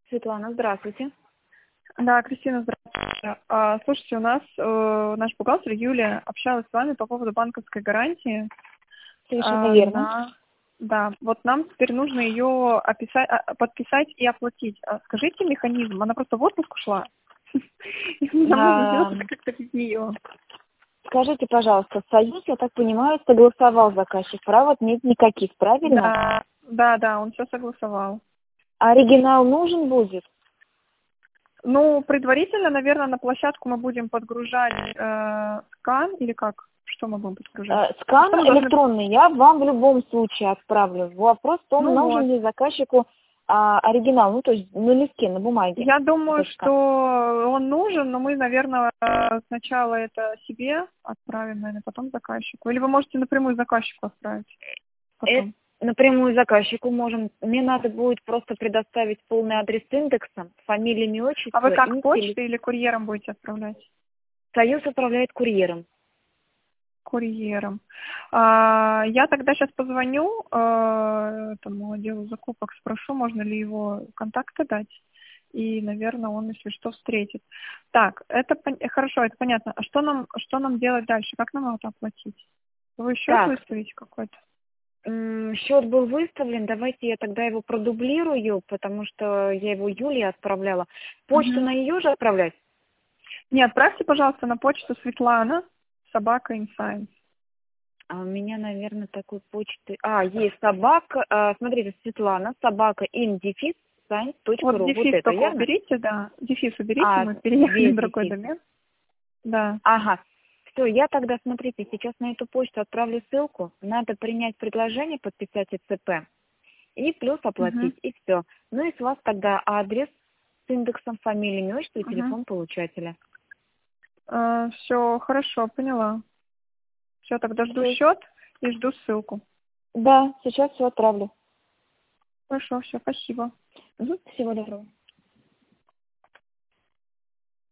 Светлана, здравствуйте. Да, Кристина, здравствуйте. Слушайте, у нас наш бухгалтер Юлия общалась с вами по поводу банковской гарантии. Совершенно верно. Да, вот нам теперь нужно ее подписать и оплатить. Скажите механизм, она просто в отпуск ушла. И нам нужно сделать как-то без нее. Скажите, пожалуйста, Союз, я так понимаю, согласовал заказчик, прав нет никаких, правильно? Да, он все согласовал. Оригинал нужен будет? Ну, предварительно, наверное, на площадку мы будем подгружать скан или как? Что мы будем подгружать? Скан Что мы электронный я вам в любом случае отправлю. Вопрос в том, Ну вот. нужен ли заказчику оригинал, ну то есть на листке, на бумаге. Я думаю, что он нужен, но мы, наверное, сначала это себе отправим, наверное, потом заказчику. Или вы можете напрямую заказчику отправить потом. Напрямую заказчику можем. Мне надо будет просто предоставить полный адрес индекса, фамилия, имя, отчество. А вы как, и почтой или курьером будете отправлять? Союз отправляет курьером. Курьером. Я тогда сейчас позвоню этому отделу закупок, спрошу, можно ли его контакты дать. И, наверное, он, если что, встретит. Так, это хорошо, это понятно. А что нам делать дальше? Как нам это оплатить? Вы счет Так, выставите какой-то? счет был выставлен, давайте я тогда его продублирую, потому что я его Юлии отправляла. Почту на нее же отправлять? Не, отправьте, пожалуйста, на почту Светлана, @insigns. А у меня, наверное, такой почты... есть собака, смотрите, Светлана, _in_signs.ru. Вот дефис это только верно? уберите, да. Дефис уберите, мы переехали без в другой дефис. домен. Да. Ага. Все, я тогда, смотрите, сейчас на эту почту отправлю ссылку. Надо принять предложение, подписать ИЦП. И плюс оплатить, и все. Ну и с вас тогда адрес с индексом фамилии, имя, отчество и телефон получателя. Все, хорошо, поняла. Все, тогда жду Всё. счет и жду ссылку. Да, сейчас все отправлю. Хорошо, все, спасибо. Всего доброго.